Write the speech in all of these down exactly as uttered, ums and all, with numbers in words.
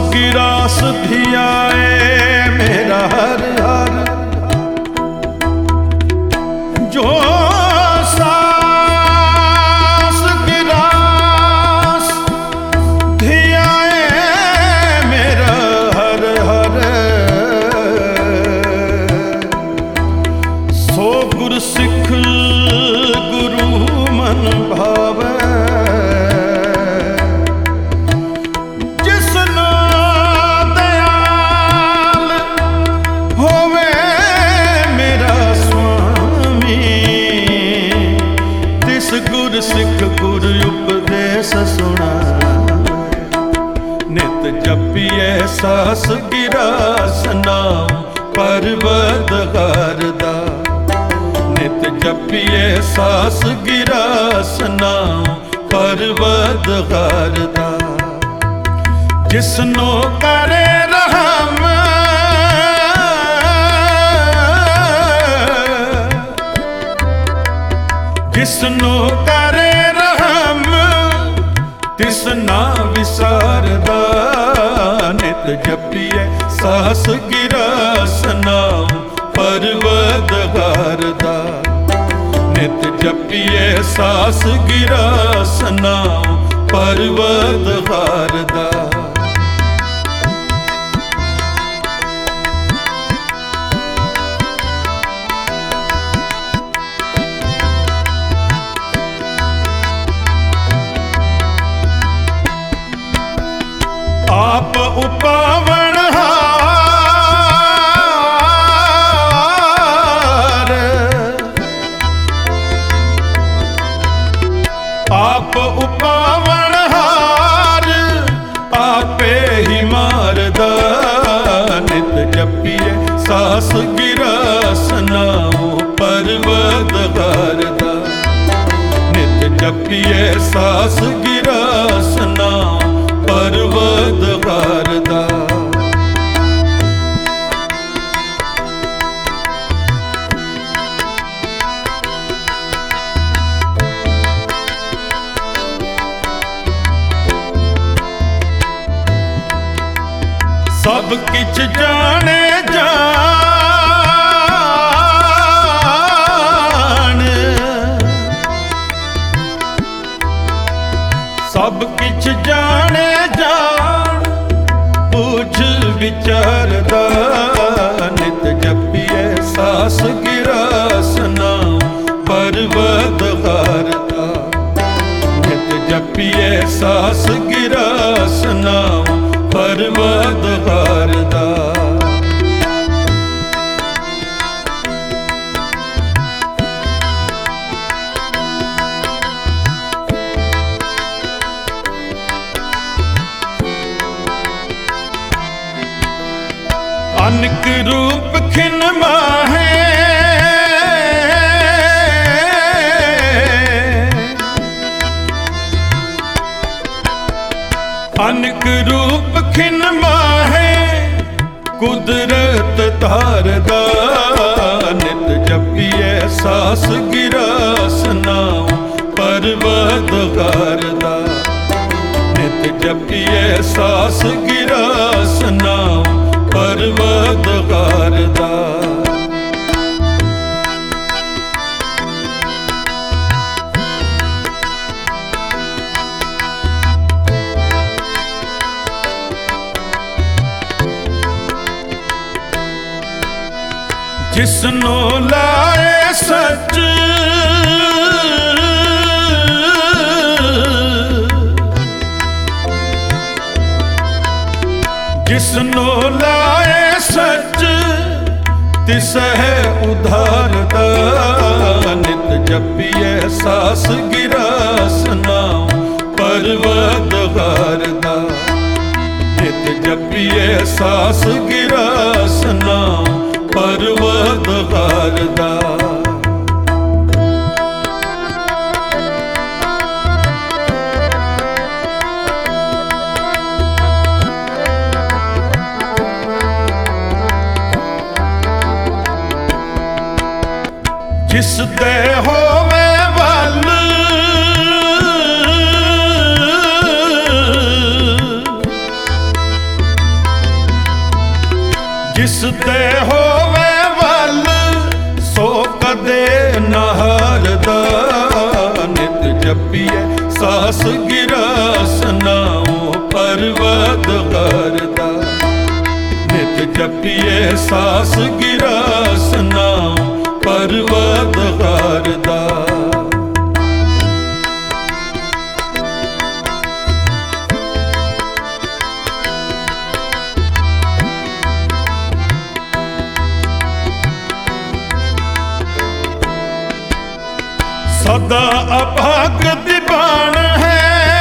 Grass धियाए मेरा हर हर, जो सास गिरास धियाए मेरा हर हर, सो गुर सिख गुरु मन भावे, सिख गुर उपदेश सुनावे। नित जपिए सास गिरास नाम परवतगार दा, नित जपिए सास गिरास नाम परवतगार दा। जिसनो करे रहम जिसनो करे रहम तिस ना विसारदा, नित जपिए सास गिरास नाम परवतगार दा, नित जपिए सास गिरास नाम परवतगार दा। आप उपावण हार, आप उपावण हार, आपे ही मारदा। नित जपिए सास गिरास नाम परवतगार दा, नित जपिए सास गिरास नाम परवतगार दा। सब किछ जाने जान, सब किछ जाने जान, पूछ विचारदा। नित जपिए सास गिरास नाम परवतगार दा, नित जपिए सास गिरास नाम परवतगार दा। अनक रूप खिन माहे, अनक रूप खिन माहे, कुदरत धारदा। नित जपिए सास गिरास नाम परवतगार दा, नित जपिए सास गिरास नाम परवतगार दा। जिसनो लाए सच जिसनो लाए सच, तिस है उधार दा। नित जपिए सास गिरास नाम परवतगार दा, नित जपिए सास गिरास नाम परवतगार दा। जिस दे होवे वल ਸੁਨਾਉ ਪਰਵਤ ਕਰਦਾ। ਨਿਤ ਜਪੀਏ ਸਾਸ ਗਿਰਾ ਸੁਨਾਉ ਪਰਵਤ ਕਰਦਾ। ਸਦਾ ਅਭਾਗ ਦੀ ਬਾਣ ਹੈ,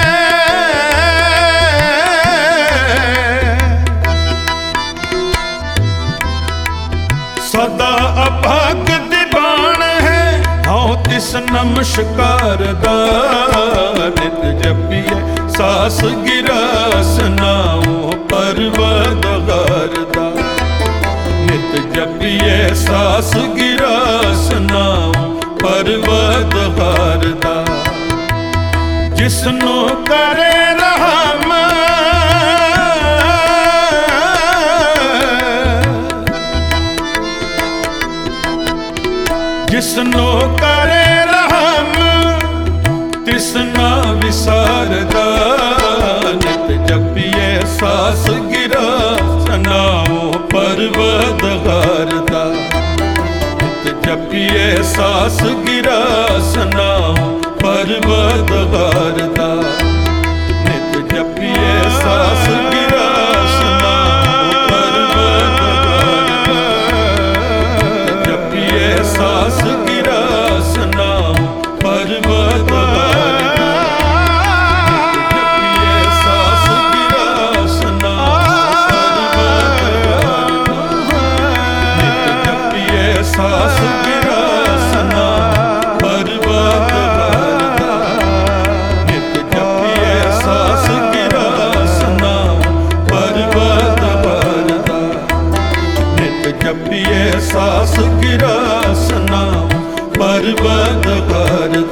ਸਦਾ ਅਭਾਗ ਦੀ ਬਾਣ ਹੈ, ਹਉ ਤਿਸ ਨਮਸਕਾਰ ਦਾ। ਨਿਤ ਜਪੀਏ ਸਾਸ ਗਿਰਾ ਸੁਨਾਉ ਪਰਵਤ ਕਰਦਾ। ਨਿਤ ਜਪੀਏ ਸਾਸ ਗਿਰਾ ਸੁਨਾਉ ਪਰਵਤ ਕਰਦਾ। ਜਿਸਨੂੰ ਕਰੇ ਰਹਿਮ ਜਿਸਨੂੰ ਕਰੇ ਰਹਿਮ ਤਿਸ ਨਾ ਵਿਸਾਰਦਾ। ਨਿਤ ਜਪੀਏ ਸਾਸ ਗਿਰਾ ਸੁਨਾਉ ਪਰਵਤ ਕਰਦਾ। ਜਪੀਏ ਸਾਸ ਗਿਰਾ ਸੁਨਾਉ ਪਰਵਤ ਕਰਦਾ। ਨਿਤ ਜਪੀਏ ਸਾਸ ਗਿਰਾ ਸੁਨਾਉ ਪਰਵਤ ਕਰਦਾ। ਜਪੀਏ ਸਾਸ ਗਿਰਾ ਸੁਨਾਉ ਪਰਵਤ ਕਰਦਾ। ਜਪੀਏ ਸਾਸ ਗਿਰਾ ਸੁਨਾਉ ਪਰਵਤ ਕਰਦਾ। ਜਪੀਏ ਸਾਸ ਜਪੀਏ ਸਾਸ ਗਿਰਾ ਸੁਨਾਉ ਪਰਵਤ ਕਰਦਾ।